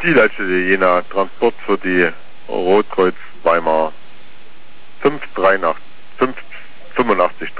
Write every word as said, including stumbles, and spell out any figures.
Zielleitstelle Jena, Transport für die Rotkreuz Weimar fünf drei acht fünf fünfundachtzig